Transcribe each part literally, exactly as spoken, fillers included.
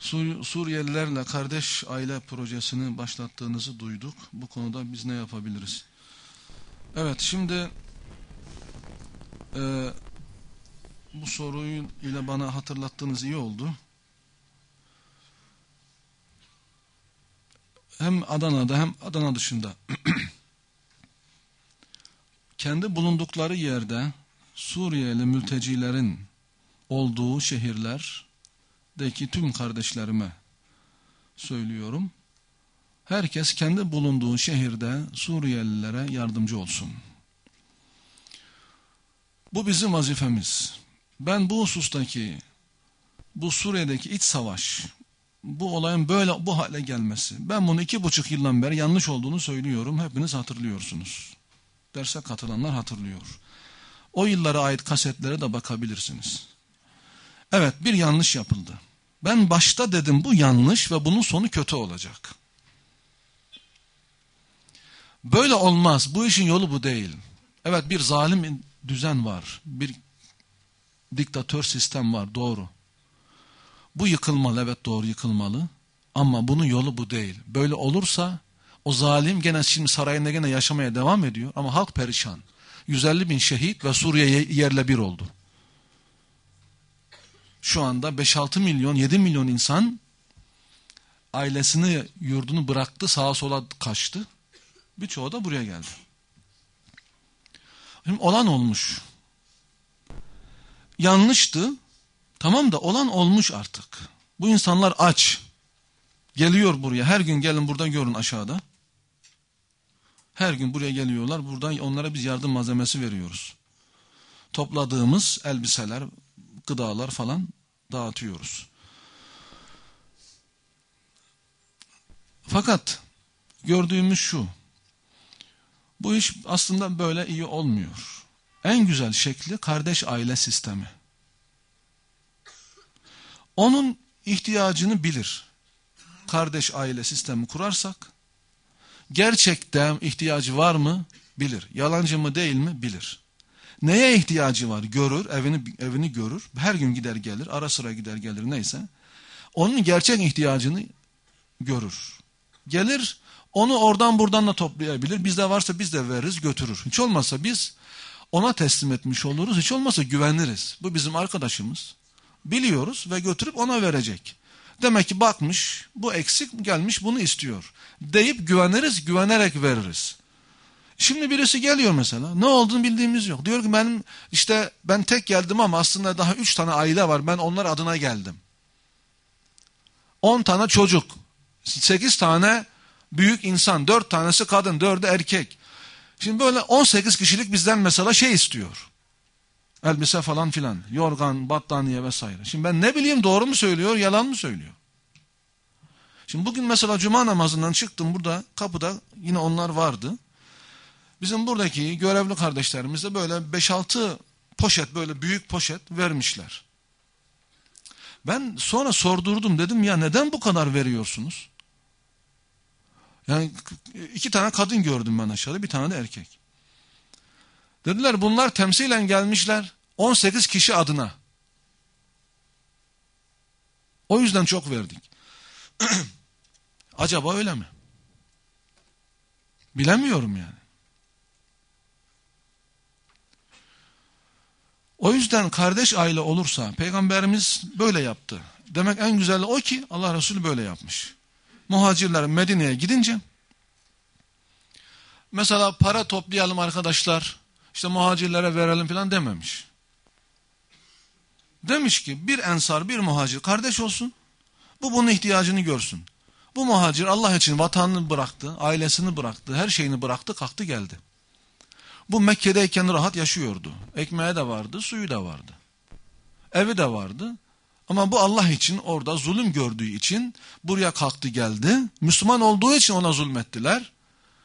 Sur Suriyelilerle kardeş aile projesini başlattığınızı duyduk. Bu konuda biz ne yapabiliriz? Evet, şimdi e, bu soruyu ile bana hatırlattığınız iyi oldu. Hem Adana'da hem Adana dışında kendi bulundukları yerde Suriyeli mültecilerin olduğu şehirlerdeki tüm kardeşlerime söylüyorum. Herkes kendi bulunduğu şehirde Suriyelilere yardımcı olsun. Bu bizim vazifemiz. Ben bu husustaki, bu Suriye'deki iç savaş, bu olayın böyle bu hale gelmesi, ben bunu iki buçuk yıldan beri yanlış olduğunu söylüyorum. Hepiniz hatırlıyorsunuz. Derse katılanlar hatırlıyor. O yıllara ait kasetlere de bakabilirsiniz. Evet, bir yanlış yapıldı. Ben başta dedim bu yanlış ve bunun sonu kötü olacak. Böyle olmaz. Bu işin yolu bu değil. Evet, bir zalim düzen var. Bir diktatör sistem var. Doğru. Bu yıkılmalı. Evet, doğru, yıkılmalı. Ama bunun yolu bu değil. Böyle olursa o zalim gene şimdi sarayında gene yaşamaya devam ediyor. Ama halk perişan. yüz elli bin şehit ve Suriye yerle bir oldu. Şu anda beş altı milyon, yedi milyon insan ailesini, yurdunu bıraktı, sağa sola kaçtı. Birçoğu da buraya geldi. Şimdi olan olmuş. Yanlıştı. Tamam da olan olmuş artık. Bu insanlar aç. Geliyor buraya. Her gün gelin burada görün aşağıda. Her gün buraya geliyorlar. Buradan onlara biz yardım malzemesi veriyoruz. Topladığımız elbiseler, gıdalar falan dağıtıyoruz. Fakat gördüğümüz şu. Bu iş aslında böyle iyi olmuyor. En güzel şekli kardeş aile sistemi. Onun ihtiyacını bilir. Kardeş aile sistemi kurarsak, gerçekten ihtiyacı var mı? Bilir. Yalancı mı değil mi? Bilir. Neye ihtiyacı var? Görür, evini evini görür. Her gün gider gelir, ara sıra gider gelir neyse. Onun gerçek ihtiyacını görür. Gelir, onu oradan buradan da toplayabilir. Bizde varsa biz de veririz, götürür. Hiç olmazsa biz ona teslim etmiş oluruz. Hiç olmazsa güveniriz. Bu bizim arkadaşımız. Biliyoruz ve götürüp ona verecek. Demek ki bakmış, bu eksik gelmiş, bunu istiyor. Deyip güveniriz, güvenerek veririz. Şimdi birisi geliyor mesela, ne olduğunu bildiğimiz yok. Diyor ki benim işte ben tek geldim ama aslında daha üç tane aile var, ben onlar adına geldim. On tane çocuk, sekiz tane büyük insan, dört tanesi kadın, dördü erkek. Şimdi böyle on sekiz kişilik bizden mesela şey istiyor. Elbise falan filan, yorgan, battaniye vesaire. Şimdi ben ne bileyim, doğru mu söylüyor, yalan mı söylüyor? Şimdi bugün mesela cuma namazından çıktım, burada kapıda yine onlar vardı. Bizim buradaki görevli kardeşlerimize böyle beş altı poşet, böyle büyük poşet vermişler. Ben sonra sordurdum, dedim ya neden bu kadar veriyorsunuz? Yani iki tane kadın gördüm ben aşağıda, bir tane de erkek. Dediler bunlar temsilen gelmişler on sekiz kişi adına. O yüzden çok verdik. Acaba öyle mi? Bilemiyorum yani. O yüzden kardeş aile olursa, Peygamberimiz böyle yaptı. Demek en güzeli o ki Allah Resulü böyle yapmış. Muhacirler Medine'ye gidince, mesela para toplayalım arkadaşlar, işte muhacirlere verelim falan dememiş. Demiş ki bir ensar, bir muhacir kardeş olsun, bu bunun ihtiyacını görsün. Bu muhacir Allah için vatanını bıraktı, ailesini bıraktı, her şeyini bıraktı, kalktı geldi. Bu Mekke'deyken rahat yaşıyordu. Ekmeği de vardı, suyu da vardı. Evi de vardı. Ama bu Allah için orada zulüm gördüğü için buraya kalktı geldi. Müslüman olduğu için ona zulmettiler.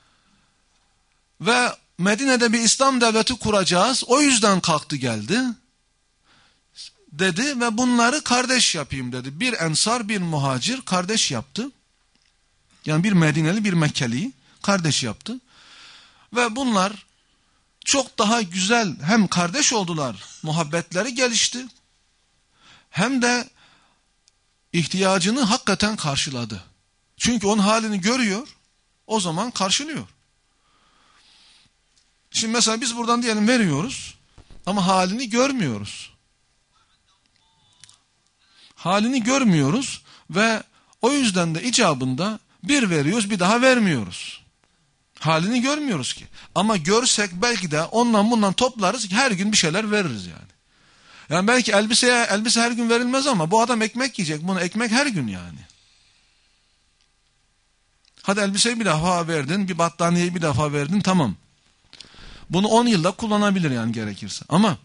Ve Medine'de bir İslam devleti kuracağız, o yüzden kalktı geldi. Dedi ve bunları kardeş yapayım dedi. Bir ensar, bir muhacir kardeş yaptı. Yani bir Medineli, bir Mekkeli kardeş yaptı. Ve bunlar çok daha güzel, hem kardeş oldular, muhabbetleri gelişti. Hem de ihtiyacını hakikaten karşıladı. Çünkü onun halini görüyor, o zaman karşılıyor. Şimdi mesela biz buradan diyelim veriyoruz ama halini görmüyoruz. Halini görmüyoruz ve o yüzden de icabında bir veriyoruz, bir daha vermiyoruz. Halini görmüyoruz ki. Ama görsek belki de ondan bundan toplarız, her gün bir şeyler veririz yani. Yani belki elbiseye elbise her gün verilmez ama bu adam ekmek yiyecek. Buna ekmek her gün yani. Hadi elbiseyi bir defa verdin, bir battaniyeyi bir defa verdin, tamam. Bunu on yılda kullanabilir yani gerekirse. Ama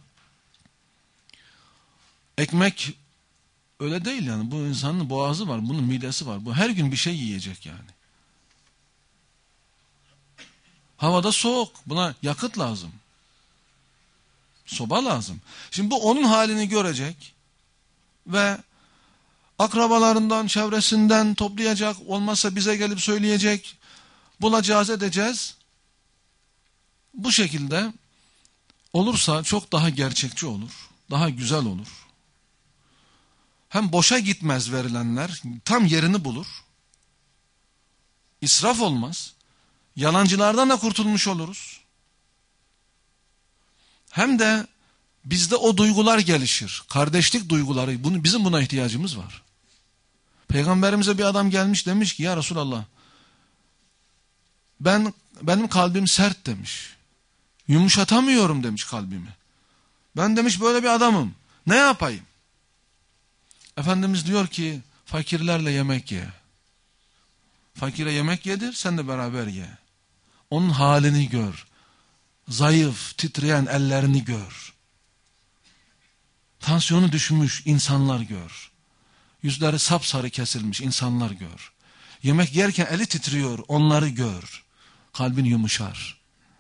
ekmek öyle değil yani. Bu insanın boğazı var, bunun midesi var. Bu her gün bir şey yiyecek yani. Havada soğuk. Buna yakıt lazım. Soba lazım. Şimdi bu onun halini görecek ve akrabalarından, çevresinden toplayacak, olmazsa bize gelip söyleyecek, bulacağız, edeceğiz. Bu şekilde olursa çok daha gerçekçi olur, daha güzel olur. Hem boşa gitmez verilenler, tam yerini bulur. İsraf olmaz. Yalancılardan da kurtulmuş oluruz. Hem de bizde o duygular gelişir. Kardeşlik duyguları. Bunu, bizim buna ihtiyacımız var. Peygamberimize bir adam gelmiş, demiş ki ya Resulallah, ben benim kalbim sert demiş. Yumuşatamıyorum demiş kalbimi. Ben demiş böyle bir adamım. Ne yapayım? Efendimiz diyor ki fakirlerle yemek ye. Fakire yemek yedir, sen de beraber ye. Onun halini gör. Zayıf, titreyen ellerini gör. Tansiyonu düşmüş insanlar gör. Yüzleri sapsarı kesilmiş insanlar gör. Yemek yerken eli titriyor, onları gör. Kalbin yumuşar.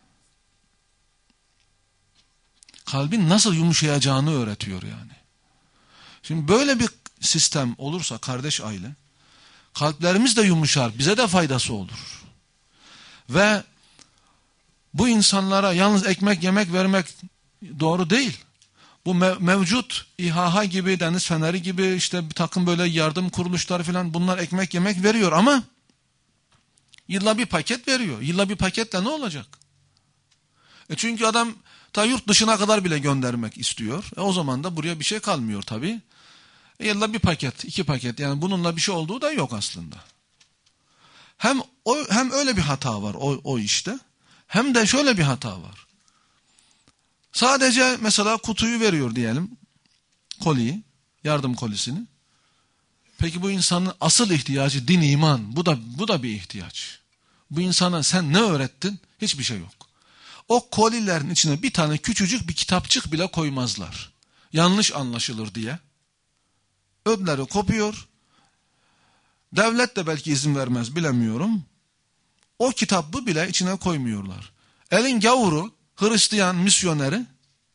Kalbin nasıl yumuşayacağını öğretiyor yani. Şimdi böyle bir sistem olursa kardeş aile, kalplerimiz de yumuşar, bize de faydası olur. Ve bu insanlara yalnız ekmek yemek vermek doğru değil. Bu mev mevcut İHA gibi, Deniz Feneri gibi işte bir takım böyle yardım kuruluşları falan, bunlar ekmek yemek veriyor ama yılla bir paket veriyor. Yılla bir paketle ne olacak? E çünkü adam ta yurt dışına kadar bile göndermek istiyor. E o zaman da buraya bir şey kalmıyor tabii. E yılla bir paket, iki paket, yani bununla bir şey olduğu da yok aslında. Hem o, hem öyle bir hata var o, o işte. Hem de şöyle bir hata var. Sadece mesela kutuyu veriyor diyelim. Koliyi, yardım kolisini. Peki bu insanın asıl ihtiyacı din, iman. Bu da bu da bir ihtiyaç. Bu insana sen ne öğrettin? Hiçbir şey yok. O kolilerin içine bir tane küçücük bir kitapçık bile koymazlar. Yanlış anlaşılır diye. Ödleri kopuyor. Devlet de belki izin vermez, bilemiyorum. O kitabı bile içine koymuyorlar. Elin gavuru, Hristiyan misyoneri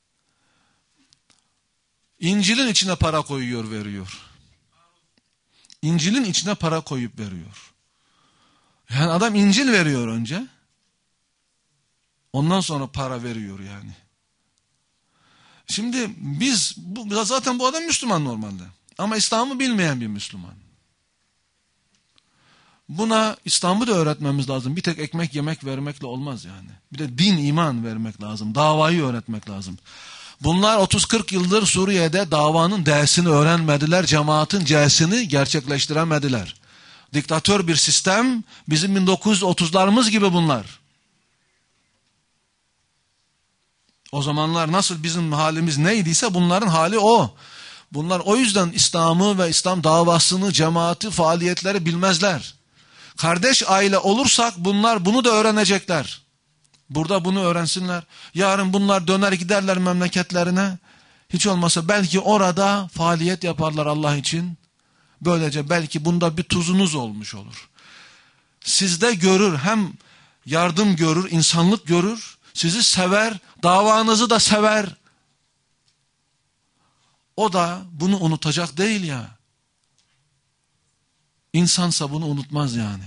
İncil'in içine para koyuyor, veriyor. İncil'in içine para koyup veriyor. Yani adam İncil veriyor önce. Ondan sonra para veriyor yani. Şimdi biz, bu, zaten bu adam Müslüman normalde. Ama İslam'ı bilmeyen bir Müslüman. Buna İslam'ı da öğretmemiz lazım. Bir tek ekmek yemek vermekle olmaz yani. Bir de din, iman vermek lazım. Davayı öğretmek lazım. Bunlar otuz kırk yıldır Suriye'de davanın D'sini öğrenmediler. Cemaatin C'sini gerçekleştiremediler. Diktatör bir sistem. Bizim bin dokuz yüz otuzlarımız gibi bunlar. O zamanlar nasıl bizim halimiz neydiyse bunların hali o. Bunlar o yüzden İslam'ı ve İslam davasını, cemaati, faaliyetleri bilmezler. Kardeş aile olursak bunlar bunu da öğrenecekler. Burada bunu öğrensinler. Yarın bunlar döner giderler memleketlerine. Hiç olmazsa belki orada faaliyet yaparlar Allah için. Böylece belki bunda bir tuzunuz olmuş olur. Sizde görür, hem yardım görür, insanlık görür. Sizi sever, davanızı da sever. O da bunu unutacak değil ya. İnsansa bunu unutmaz yani.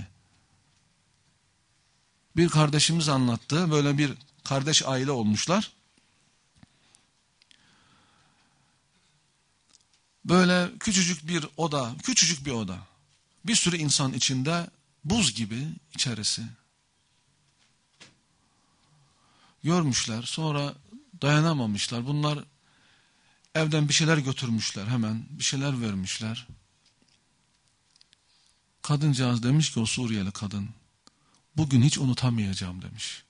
Bir kardeşimiz anlattı. Böyle bir kardeş aile olmuşlar. Böyle küçücük bir oda, küçücük bir oda. Bir sürü insan içinde, buz gibi içerisi. Görmüşler, sonra dayanamamışlar. Bunlar evden bir şeyler götürmüşler hemen, bir şeyler vermişler. Kadıncağız demiş ki, o Suriyeli kadın, bugün hiç unutamayacağım demiş.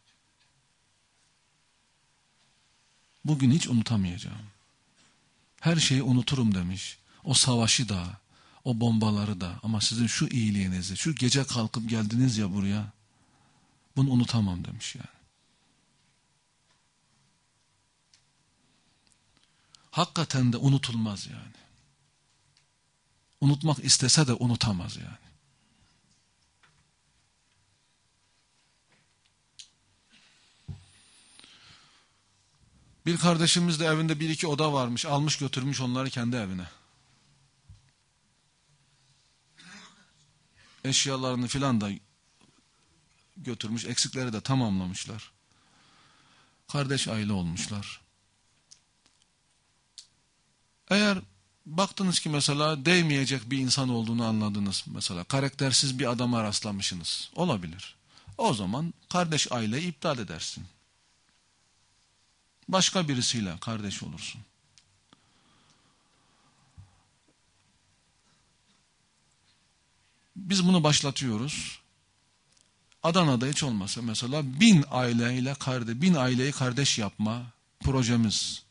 Bugün hiç unutamayacağım. Her şeyi unuturum demiş. O savaşı da, o bombaları da, ama sizin şu iyiliğinizi, şu gece kalkıp geldiniz ya buraya, bunu unutamam demiş yani. Hakikaten de unutulmaz yani. Unutmak istese de unutamaz yani. Bir kardeşimiz de evinde bir iki oda varmış, almış götürmüş onları kendi evine. Eşyalarını filan da götürmüş, eksikleri de tamamlamışlar. Kardeş aile olmuşlar. Eğer baktınız ki mesela değmeyecek bir insan olduğunu anladınız, mesela karaktersiz bir adama rastlamışsınız, olabilir. O zaman kardeş aileyi iptal edersin. Başka birisiyle kardeş olursun. Biz bunu başlatıyoruz. Adana'da hiç olmasa mesela bin aileyle kardeş, bin aileyi kardeş yapma projemiz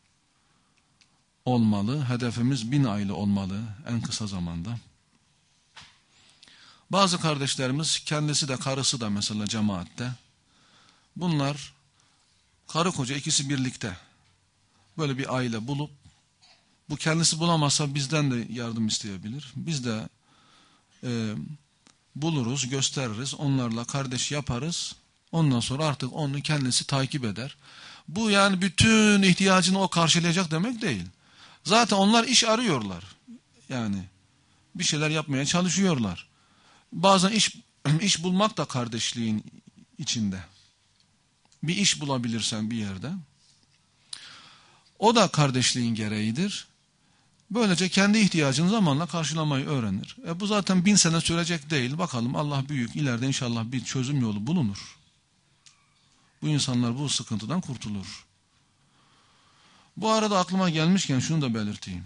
olmalı. Hedefimiz bin aile olmalı en kısa zamanda. Bazı kardeşlerimiz, kendisi de karısı da mesela cemaatte. Bunlar karı koca ikisi birlikte böyle bir aile bulup, bu kendisi bulamazsa bizden de yardım isteyebilir. Biz de e, buluruz, gösteririz, onlarla kardeş yaparız. Ondan sonra artık onu kendisi takip eder. Bu yani bütün ihtiyacını o karşılayacak demek değil. Zaten onlar iş arıyorlar. Yani bir şeyler yapmaya çalışıyorlar. Bazen iş iş bulmak da kardeşliğin içinde. Bir iş bulabilirsen bir yerde, o da kardeşliğin gereğidir. Böylece kendi ihtiyacını zamanla karşılamayı öğrenir. E bu zaten bin sene sürecek değil. Bakalım, Allah büyük, ileride inşallah bir çözüm yolu bulunur. Bu insanlar bu sıkıntıdan kurtulur. Bu arada aklıma gelmişken şunu da belirteyim.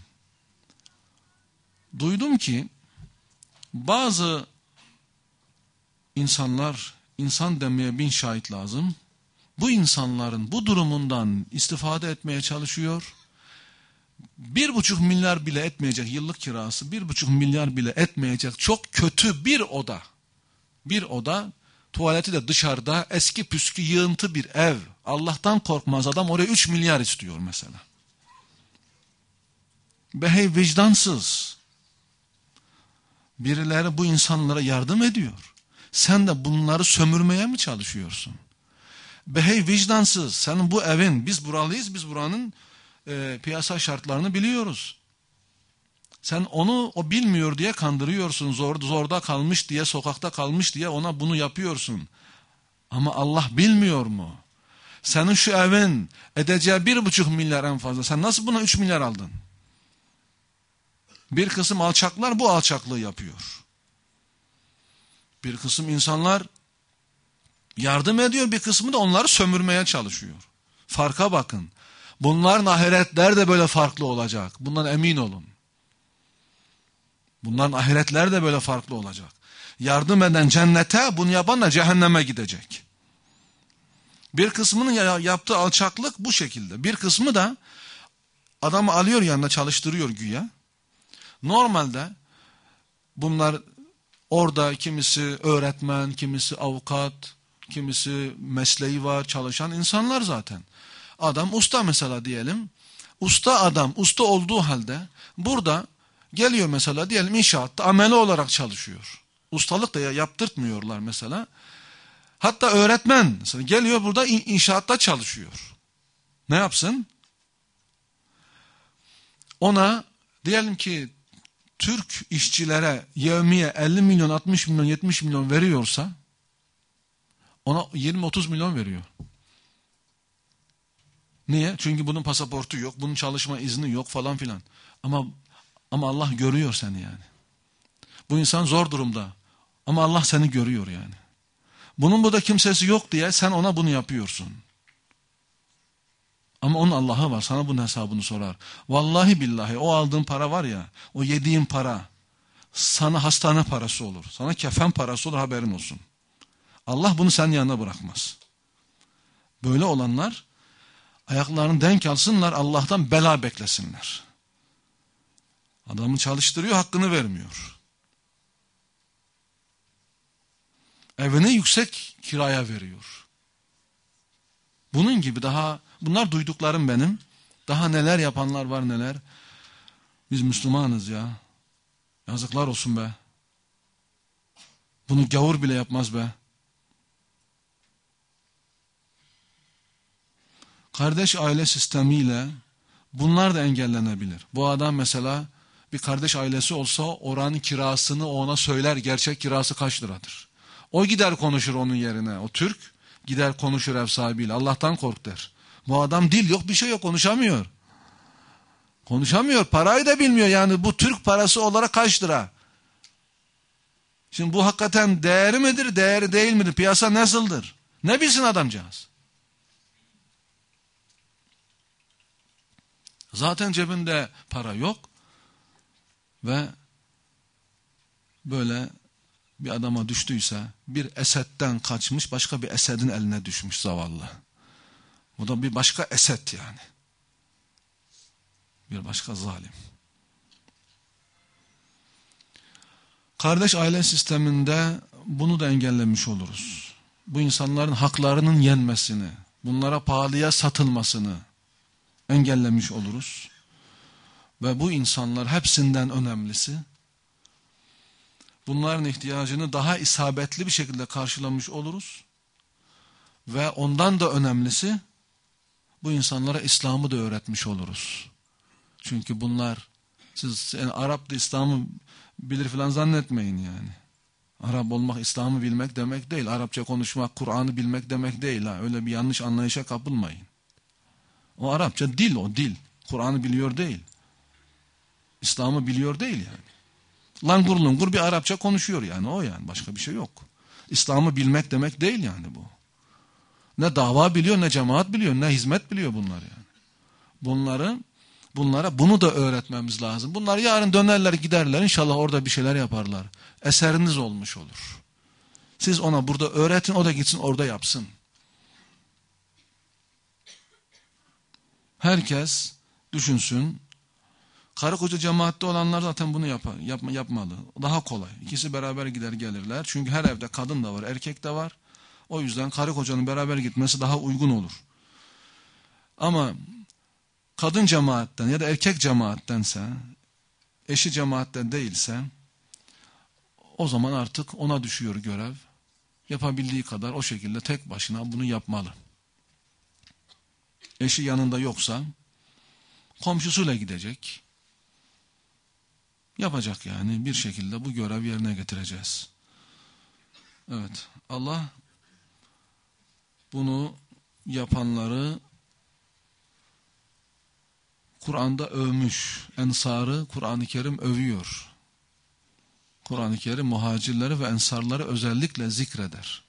Duydum ki bazı insanlar, insan demeye bin şahit lazım, bu insanların bu durumundan istifade etmeye çalışıyor. Bir buçuk milyar bile etmeyecek yıllık kirası, bir buçuk milyar bile etmeyecek çok kötü bir oda. Bir oda, tuvaleti de dışarıda, eski püskü yığıntı bir ev. Allah'tan korkmaz adam oraya üç milyar istiyor mesela. Be hey vicdansız. Birileri bu insanlara yardım ediyor. Sen de bunları sömürmeye mi çalışıyorsun? Be hey vicdansız. Senin bu evin, biz buralıyız, biz buranın e, piyasa şartlarını biliyoruz. Sen onu o bilmiyor diye kandırıyorsun. Zor, zorda kalmış diye, sokakta kalmış diye ona bunu yapıyorsun. Ama Allah bilmiyor mu? Senin şu evin edeceği bir buçuk milyar en fazla. Sen nasıl buna üç milyar aldın? Bir kısım alçaklar bu alçaklığı yapıyor. Bir kısım insanlar yardım ediyor, bir kısmı da onları sömürmeye çalışıyor. Farka bakın. Bunların ahiretler de böyle farklı olacak. Bundan emin olun. Bunların ahiretler de böyle farklı olacak. Yardım eden cennete, bunu yapan da cehenneme gidecek. Bir kısmının yaptığı alçaklık bu şekilde. Bir kısmı da adamı alıyor yanına, çalıştırıyor güya. Normalde bunlar orada kimisi öğretmen, kimisi avukat, kimisi mesleği var, çalışan insanlar zaten. Adam usta mesela diyelim. Usta adam, usta olduğu halde burada geliyor mesela diyelim inşaatta ameli olarak çalışıyor. Ustalık da yaptırtmıyorlar mesela. Hatta öğretmen mesela geliyor burada inşaatta çalışıyor. Ne yapsın? Ona diyelim ki Türk işçilere yevmiye elli milyon, altmış milyon, yetmiş milyon veriyorsa ona yirmi otuz milyon veriyor. Niye? Çünkü bunun pasaportu yok, bunun çalışma izni yok falan filan. Ama Ama Allah görüyor seni yani. Bu insan zor durumda. Ama Allah seni görüyor yani. Bunun burada kimsesi yok diye sen ona bunu yapıyorsun. Ama onun Allah'ı var. Sana bunun hesabını sorar. Vallahi billahi o aldığın para var ya, o yediğin para sana hastane parası olur. Sana kefen parası olur, haberin olsun. Allah bunu senin yanına bırakmaz. Böyle olanlar ayaklarını denk alsınlar, Allah'tan bela beklesinler. Adamı çalıştırıyor, hakkını vermiyor. Evini yüksek kiraya veriyor. Bunun gibi daha, bunlar duyduklarım benim. Daha neler yapanlar var neler. Biz Müslümanız ya. Yazıklar olsun be. Bunu gavur bile yapmaz be. Kardeş aile sistemiyle bunlar da engellenebilir. Bu adam mesela bir kardeş ailesi olsa oranın kirasını ona söyler, gerçek kirası kaç liradır. O gider konuşur onun yerine. O Türk gider konuşur ev sahibiyle. Allah'tan kork der. Bu adam dil yok, bir şey yok, konuşamıyor. Konuşamıyor, parayı da bilmiyor yani bu Türk parası olarak kaç lira? Şimdi bu hakikaten değeri midir, değeri değil midir? Piyasa nasıldır? Ne bilsin adamcağız? Zaten cebinde para yok ve böyle bir adama düştüyse bir Esed'den kaçmış, başka bir Esed'in eline düşmüş zavallı. Bu da bir başka Esed yani. Bir başka zalim. Kardeş aile sisteminde bunu da engellemiş oluruz. Bu insanların haklarının yenmesini, bunlara pahalıya satılmasını engellemiş oluruz. Ve bu insanlar hepsinden önemlisi, bunların ihtiyacını daha isabetli bir şekilde karşılamış oluruz. Ve ondan da önemlisi, bu insanlara İslam'ı da öğretmiş oluruz. Çünkü bunlar, siz yani Arap da İslam'ı bilir falan zannetmeyin yani. Arap olmak İslam'ı bilmek demek değil. Arapça konuşmak, Kur'an'ı bilmek demek değil. Ha. Öyle bir yanlış anlayışa kapılmayın. O Arapça dil, o dil. Kur'an'ı biliyor değil. İslam'ı biliyor değil yani. Langur lungur bir Arapça konuşuyor yani, o yani, başka bir şey yok. İslam'ı bilmek demek değil yani bu. Ne dava biliyor, ne cemaat biliyor, ne hizmet biliyor bunlar yani. Bunları, bunlara bunu da öğretmemiz lazım. Bunlar yarın dönerler giderler, inşallah orada bir şeyler yaparlar. Eseriniz olmuş olur. Siz ona burada öğretin, o da gitsin orada yapsın. Herkes düşünsün. Karı koca cemaatte olanlar zaten bunu yapar, yapma, yapmalı. Daha kolay. İkisi beraber gider gelirler. Çünkü her evde kadın da var, erkek de var. O yüzden karı kocanın beraber gitmesi daha uygun olur. Ama kadın cemaatten ya da erkek cemaattense, eşi cemaatten değilse, o zaman artık ona düşüyor görev. Yapabildiği kadar o şekilde tek başına bunu yapmalı. Eşi yanında yoksa komşusuyla gidecek. Yapacak yani, bir şekilde bu görev yerine getireceğiz. Evet, Allah bunu yapanları Kur'an'da övmüş. Ensarı Kur'an-ı Kerim övüyor. Kur'an-ı Kerim muhacirleri ve ensarları özellikle zikreder.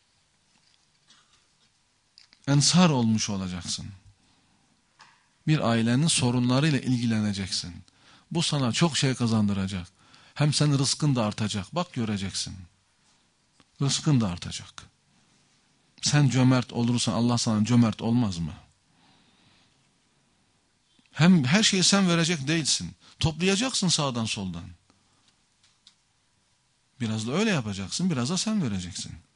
Ensar olmuş olacaksın. Bir ailenin sorunlarıyla ilgileneceksin. Bu sana çok şey kazandıracak. Hem senin rızkın da artacak. Bak göreceksin. Rızkın da artacak. Sen cömert olursan Allah sana cömert olmaz mı? Hem her şeyi sen verecek değilsin. Toplayacaksın sağdan soldan. Biraz da öyle yapacaksın, biraz da sen vereceksin.